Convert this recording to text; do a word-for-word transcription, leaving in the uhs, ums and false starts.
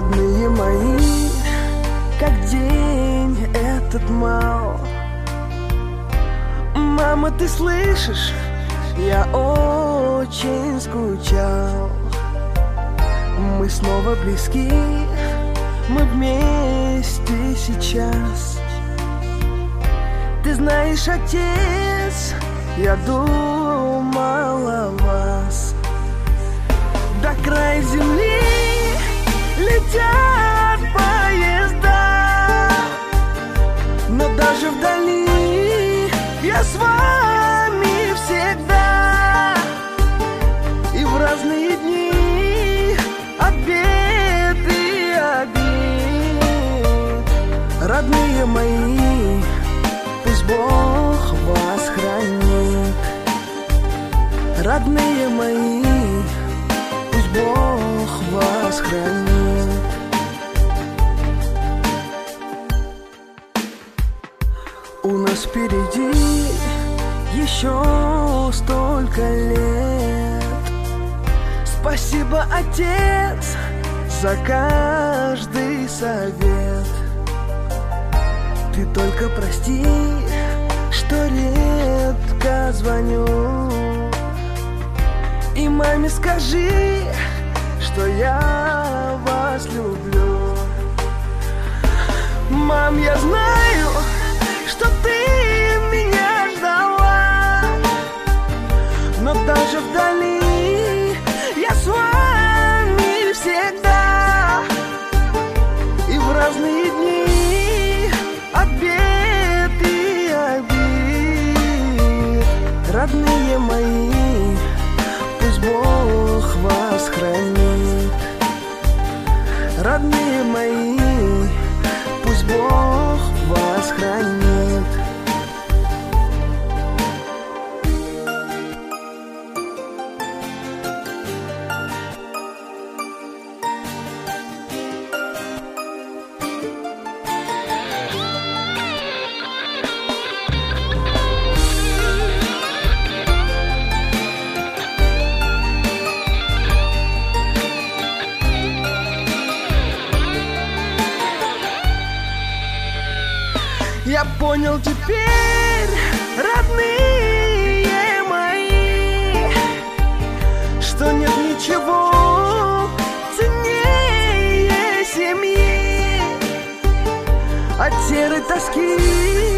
Родные мои, как день этот мал. Мама, ты слышишь? Я очень скучал. Мы снова близки, мы вместе сейчас. Ты знаешь, отец, я думал о вас. До края земли летят поезда, но даже вдали я с вами всегда. И в разные дни от бед и обид. Родные мои, пусть Бог вас хранит. Родные мои, пусть Бог вас хранит. У нас впереди еще столько лет. Спасибо, отец, за каждый совет. Ты только прости, что редко звоню. И маме скажи, что я вас люблю. Мам, я знаю, что ты меня ждала, но даже вдали я с вами всегда. И в разные дни от бед и обид. Родные мои, пусть Бог вас хранит. Родные мои, пусть Бог вас хранит. Я понял теперь, родные мои, что нет ничего ценнее семьи. От серой тоски